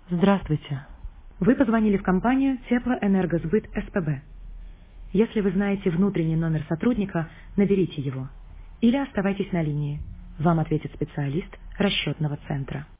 Здравствуйте. Вы позвонили в компанию Теплоэнергосбыт СПБ. Если вы знаете внутренний номер сотрудника, наберите его. Или оставайтесь на линии. Вам ответит специалист расчетного центра.